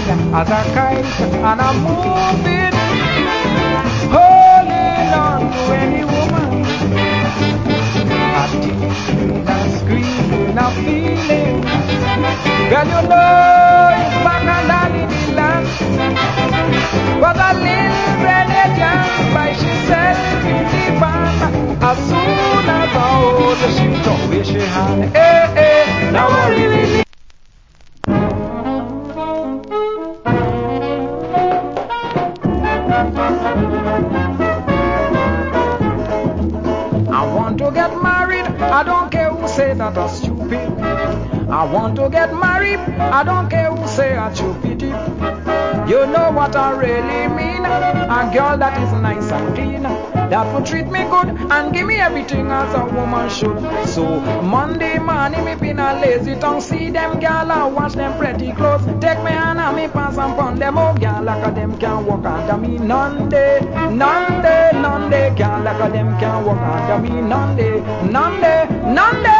as a kite and I'm moving, holding on to any woman. I'm teasing and screaming, I'm feeling. Girl, you know it's bacchanal in the land, but a little grenadier by herself in the van. As soon as I hold her, she throw away she hand. Hey, hey, now I really need. I want to get married, I don't care who say that I'm stupid. I want to get married, I don't care who say I'm stupid. You know what I really mean, a girl that is nice and clean, that will treat me good and give me everything as a woman should. So Monday morning me been a lazy tongue, see them gal and wash them pretty clothes, take me hand and me pass and pon them. Oh gal like a them can walk under me none day, none day, none day. Gal like a them can walk under me none day, none day, none day.